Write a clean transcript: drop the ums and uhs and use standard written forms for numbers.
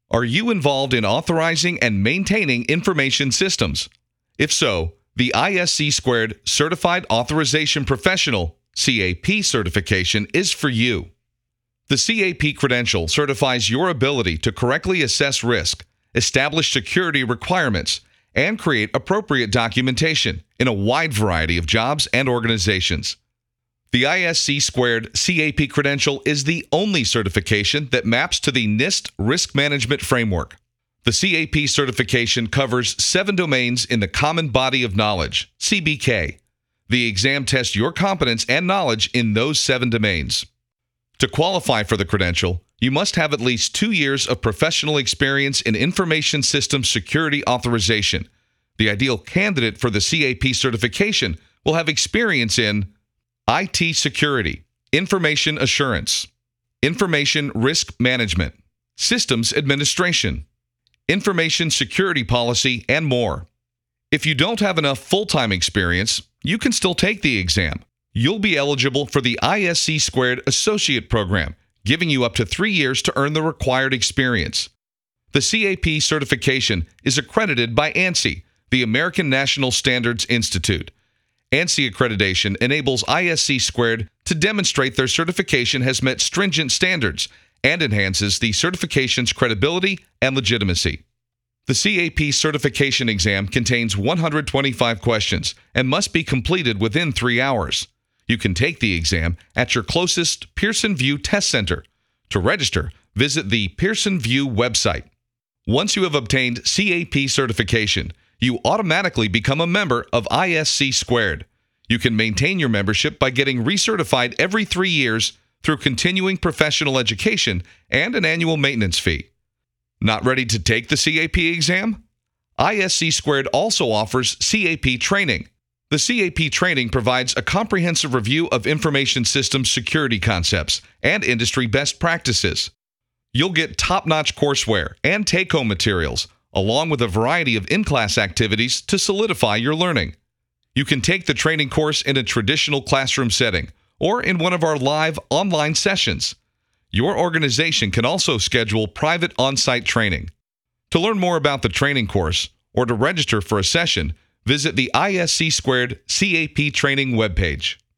Are you involved in authorizing and maintaining information systems? If so, the ISC Squared Certified Authorization Professional CAP certification is for you. The CAP credential certifies your ability to correctly assess risk, establish security requirements, and create appropriate documentation in a wide variety of jobs and organizations. The ISC Squared CAP credential is the only certification that maps to the NIST Risk Management Framework. The CAP certification covers 7 domains in the Common Body of Knowledge, CBK. The exam tests your competence and knowledge in those 7 domains. To qualify for the credential, you must have at least 2 years of professional experience in information systems security authorization. The ideal candidate for the CAP certification will have experience in IT security, information assurance, information risk management, systems administration, information security policy, and more. If you don't have enough full-time experience, you can still take the exam. You'll be eligible for the ISC Squared Associate Program, giving you up to 3 years to earn the required experience. The CAP certification is accredited by ANSI, the American National Standards Institute. ANSI accreditation enables ISC Squared to demonstrate their certification has met stringent standards and enhances the certification's credibility and legitimacy. The CAP certification exam contains 125 questions and must be completed within 3 hours. You can take the exam at your closest Pearson VUE Test Center. To register, visit the Pearson VUE website. Once you have obtained CAP certification, you automatically become a member of ISC Squared. You can maintain your membership by getting recertified every 3 years through continuing professional education and an annual maintenance fee. Not ready to take the CAP exam? ISC Squared also offers CAP training. The CAP training provides a comprehensive review of information systems security concepts and industry best practices. You'll get top-notch courseware and take-home materials, along with a variety of in-class activities to solidify your learning. You can take the training course in a traditional classroom setting or in one of our live online sessions. Your organization can also schedule private on-site training. To learn more about the training course or to register for a session, visit the ISC Squared CAP training webpage.